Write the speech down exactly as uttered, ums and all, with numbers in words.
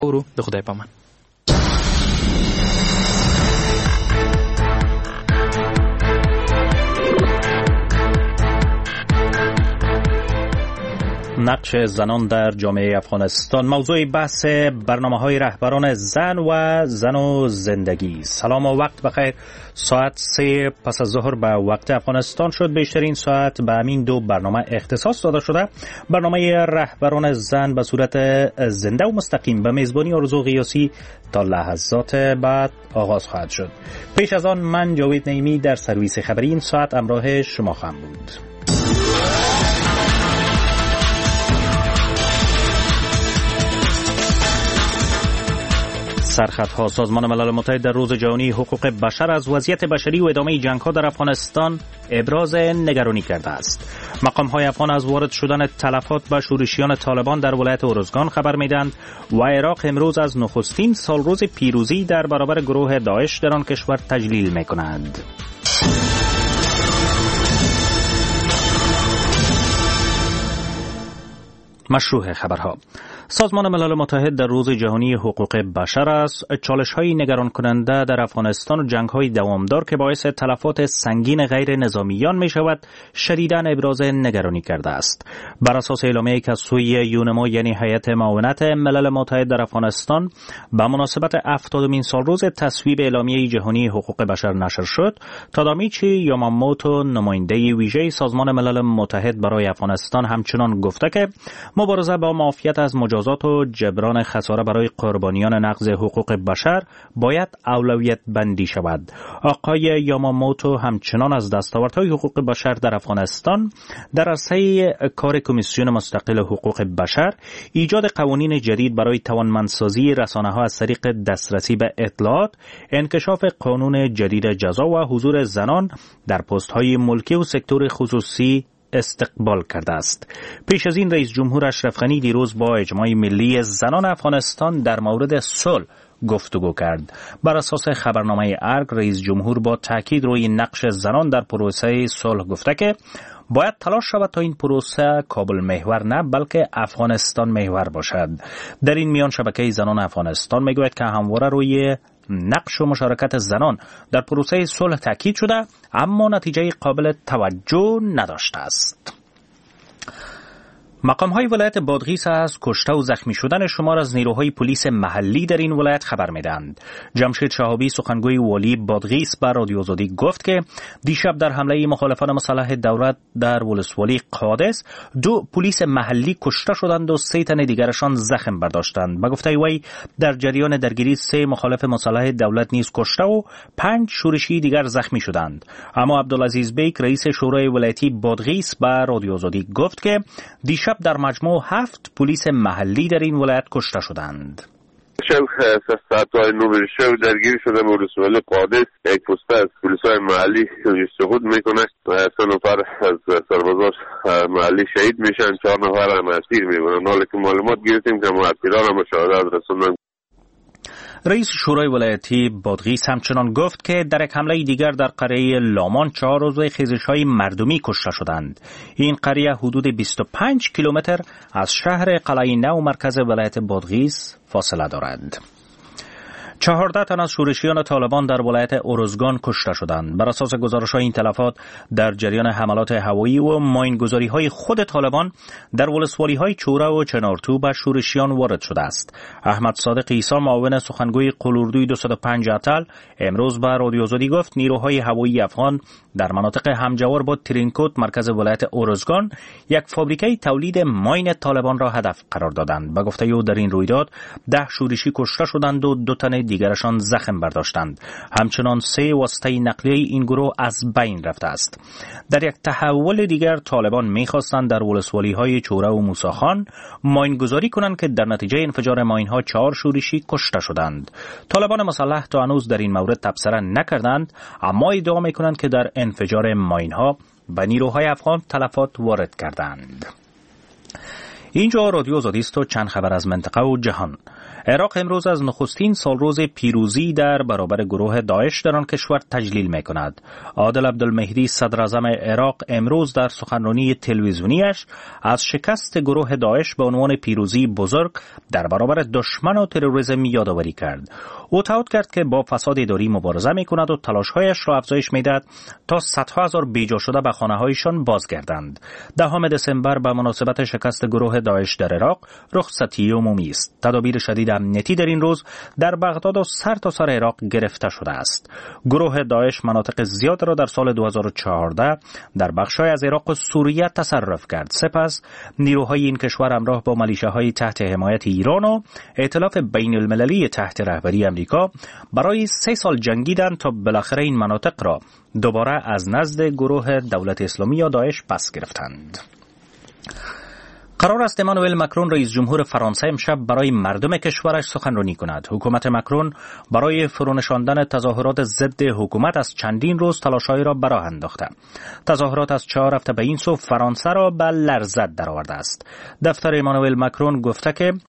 برو به خدای پامان. نقش زنان در جامعه افغانستان موضوع بحث برنامه‌های رهبران زن و زن و زندگی. سلام و وقت بخیر. ساعت سه پس از ظهر به وقت افغانستان شد. بیشترین ساعت به همین دو برنامه اختصاص داده شده. برنامه رهبران زن به صورت زنده و مستقیم به میزبانی آرزو غیاسی تا لحظات بعد آغاز خواهد شد. پیش از آن من جاوید نعیمی در سرویس خبری این ساعت همراه شما خواهم بود. سرخطها: سازمان ملل متحد در روز جهانی حقوق بشر از وضعیت بشری و ادامه جنگ‌ها در افغانستان ابراز نگرانی کرده است. مقام‌های افغان از وارد شدن تلفات به شورشیان طالبان در ولایت اروزگان خبر می‌دهند و عراق امروز از نخستین سالروز پیروزی در برابر گروه داعش در آن کشور تجلیل می‌کند. مشروع خبرها: سازمان ملل متحد در روز جهانی حقوق بشر از چالش‌های نگران کننده در افغانستان و جنگ‌های دوامدار که باعث تلفات سنگین غیر نظامیان می‌شود شدیداً ابراز نگرانی کرده است. بر اساس اعلامیه‌ای که از سوی یونما یعنی هیئت معاونت ملل متحد در افغانستان به مناسبت هفتادمین سالروز تصویب اعلامیه جهانی حقوق بشر نشر شد، تادامیچی یاماموتو نماینده ویژه سازمان ملل متحد برای افغانستان همچنان گفته که مبارزه با معافیت از مجازات و جبران خساره برای قربانیان نقض حقوق بشر باید اولویت بندی شود. آقای یاماموتو همچنان از دستاوردهای حقوق بشر در افغانستان در عرصه کار کمیسیون مستقل حقوق بشر، ایجاد قوانین جدید برای توانمندسازی رسانه‌ها از طریق دسترسی به اطلاعات، انکشاف قانون جدید جزا و حضور زنان در پست‌های ملکی و سکتور خصوصی استقبال کرده است. پیش از این رئیس جمهور اشرف غنی دیروز با اجماع ملی زنان افغانستان در مورد صلح گفتگو کرد. بر اساس خبرنامه ارگ، رئیس جمهور با تاکید روی نقش زنان در پروسه صلح گفته که باید تلاش شود تا این پروسه کابل محور نه بلکه افغانستان محور باشد. در این میان شبکه زنان افغانستان میگوید که همواره روی نقش و مشارکت زنان در پروسه صلح تاکید شده اما نتیجه قابل توجه نداشته است. مقام‌های ولایت بادغیس از کشته و زخمی شدن شمار از نیروهای پلیس محلی در این ولایت خبر می‌دهند. جمشید شهابی سخنگوی والی بادغیس به رادیو آزادی گفت که دیشب در حمله مخالفان مسلح دولت در ولسوالی قادس دو پلیس محلی کشته شدند و سه تن دیگرشان زخم برداشتند. به گفته وی در جریان درگیری سه مخالف مسلح دولت نیز کشته و پنج شورشی دیگر زخمی شدند. اما عبدالعزیز بیک رئیس شورای ولایتی بادغیس به رادیو آزادی گفت که دیشب در مجموع هفت پلیس محلی در این ولایت کشته شدند. شب ساعت‌های نو شب درگیری شده به ولسوالی قادس. یک پسته از پلیس‌های محلی سقوط میکنه و سه نفر از سربازان محلی شهید میشن، چهار نفر هم اسیر میمونن. حالا که معلومات گرفتیم که مؤثران هم شهادت رسوندن. رئیس شورای ولایتی بادغیس همچنان گفت که در یک حمله دیگر در قریه لامان چهار عضو خیزش‌های مردمی کشته شدند. این قریه حدود بیست و پنج کیلومتر از شهر قلعه نو مرکز ولایت بادغیس فاصله دارد. چهارده تن از شورشیان طالبان در ولایت اروزگان کشته شدند. بر اساس گزارش‌های این تلفات در جریان حملات هوایی و ماینگذاری‌های خود طالبان در ولسوالی‌های چوره و چنارتو به شورشیان وارد شده است. احمد صادق عیسی معاون سخنگوی قلوردوی دویست و پنج اتل امروز به رادیو آزادی گفت نیروهای هوایی افغان در مناطق همجوار با ترینکوت مرکز ولایت اروزگان یک فابریکه تولید ماین طالبان را هدف قرار دادند. به گفته او در این رویداد ده شورشی کشته شدند و دو تن دیگرشان زخم برداشتند. همچنان سه واسطه نقلیه این گروه از بین رفته است. در یک تحول دیگر طالبان می‌خواستند در ولسوالی‌های چوره و موساخان ماینگذاری کنند که در نتیجه انفجار ماین‌ها چهار شورشی کشته شدند. طالبان مسلح تا هنوز در این مورد تبصره نکردند اما ادعا می‌کنند که در انفجار ماین‌ها به نیروهای افغان تلفات وارد کردند. اینجا رادیو آزادی است و چند خبر از منطقه و جهان. عراق امروز از نخستین سالروز پیروزی در برابر گروه داعش در آن کشور تجلیل می‌کند. عادل عبدالمهدی صدراعظم عراق امروز در سخنرانی تلویزیونیش از شکست گروه داعش به عنوان پیروزی بزرگ در برابر دشمن و تروریسم یادآوری کرد. او تاکید کرد که با فساد اداری مبارزه می‌کند و تلاش‌هایش را افزایش می‌دهد تا صدها هزار بیجا شده به خانه‌هایشان بازگردند. دهم دسامبر به مناسبت شکست گروه داعش در عراق رخصتی عمومی است. تدابیر شدید امنیتی در این روز در بغداد و سرتاسر سر عراق گرفته شده است. گروه داعش مناطق زیاد را در سال دو هزار و چهارده در بخش‌های از عراق و سوریه تصرف کرد. سپس نیروهای این کشور همراه با ملیشه‌های تحت حمایت ایران و ائتلاف بین المللی تحت رهبری امریکا برای سه سال جنگیدند تا بالاخره این مناطق را دوباره از نزد گروه دولت اسلامی یا داعش پس گرفتند. قرار است امانوئل مکرون رئیس جمهور فرانسه امشب برای مردم کشورش سخنرانی کند. حکومت مکرون برای فرونشاندن تظاهرات ضد حکومت از چندین روز تلاش‌هایی را به راه انداخته. تظاهرات از چهار هفته به این سو فرانسه را به لرزت درآورده است. دفتر امانوئل مکرون گفته که